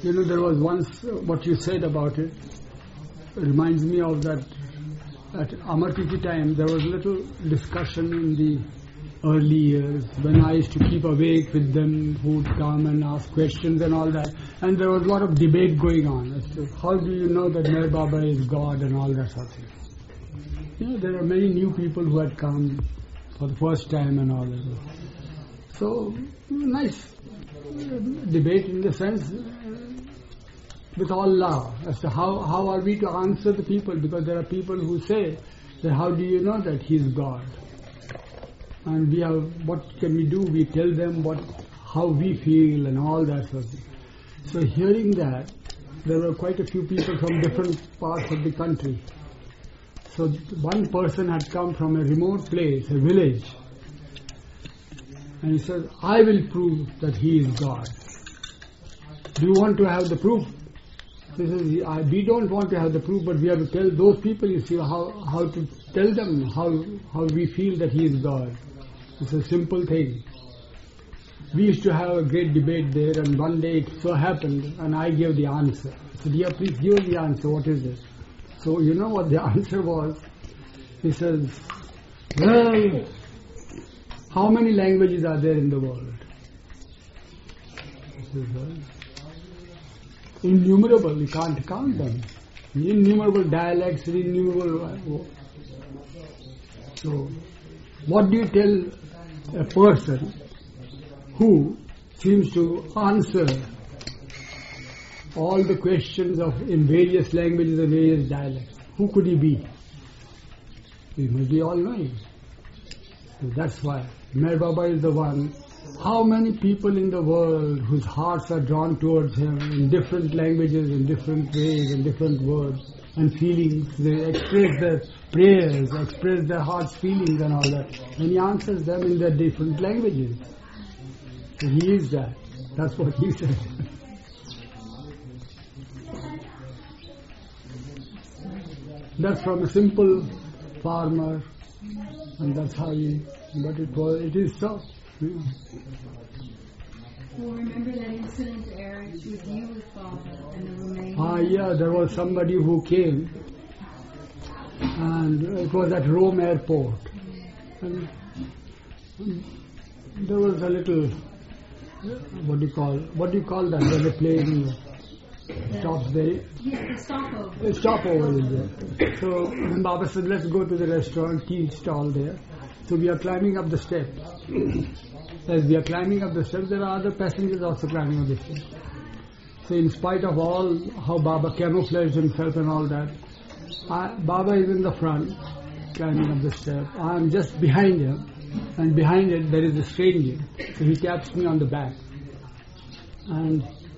There was once what you said about it reminds me of that at Amar Tithi time. There was a little discussion in the early years when I used to keep awake with them, who would come and ask questions and all that. And there was a lot of debate going on as to how do you know that Meher Baba is God and all that sort of thing. There are many new people who had come for the first time and all that. So, nice debate in the sense with all love as to how are we to answer the people, because there are people who say that how do you know that He is God? And what can we do? We tell them how we feel and all that sort of thing. So hearing that, there were quite a few people from different parts of the country. So one person had come from a remote place, a village, and he said, I will prove that He is God. Do you want to have the proof? He says, we don't want to have the proof, but we have to tell those people, you see, how to tell them how we feel that He is God. It's a simple thing. We used to have a great debate there, and one day it so happened, and I gave the answer. I said, yeah, please give the answer, what is it? So you know what the answer was? He says, well, how many languages are there in the world? He says, well, innumerable, you can't count them. Innumerable dialects, innumerable. So, what do you tell a person who seems to answer all the questions in various languages and various dialects? Who could he be? He must be all-knowing. So that's why Meher Baba is the one. How many people in the world whose hearts are drawn towards Him in different languages, in different ways, in different words and feelings, they express their prayers, express their heart's feelings and all that, and He answers them in their different languages. So He is that. That's what He said. That's from a simple farmer, and that's how but it is so. Yeah. Well, remember that incident, Eric, with you with Father and the Romanian? Yeah, there was somebody who came, and it was at Rome airport. And there was a little, what do you call that when the plane stops there? Yeah, the stopover. A stopover is there. So Baba said, let's go to the restaurant, tea stall there. So we are climbing up the steps. As we are climbing up the steps, there are other passengers also climbing up the steps. So in spite of all how Baba camouflaged himself and all that, Baba is in the front, climbing up the step. I am just behind him, and behind it there is a stranger. So he taps me on the back. And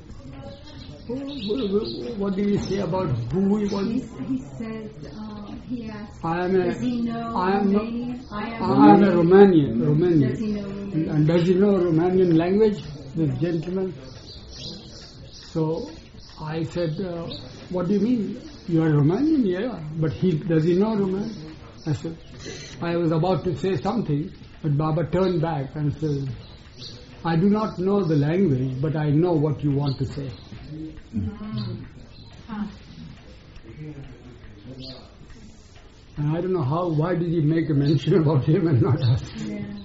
what did he say about who he was? He says, he asked, does he know Romanian? I am a Romanian. Does he know Romanian? And does he know Romanian language, this gentleman? So I said, what do you mean? You are Romanian? Yeah. But does he know Romanian? I said, I was about to say something, but Baba turned back and said, I do not know the language, but I know what you want to say. And I don't know why did he make a mention about him and not us? Yeah.